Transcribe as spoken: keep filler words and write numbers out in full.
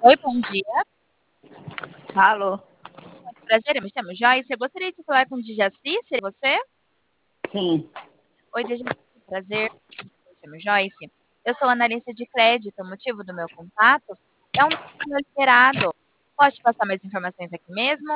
Oi, bom dia. Alô? Muito prazer, eu me chamo Joyce. Eu gostaria de falar com o Djaci, se é você? Sim. Oi, Djaci, prazer. Eu me chamo Joyce. Eu sou analista de crédito. O motivo do meu contato é um meu liberado. Posso te passar mais informações aqui mesmo?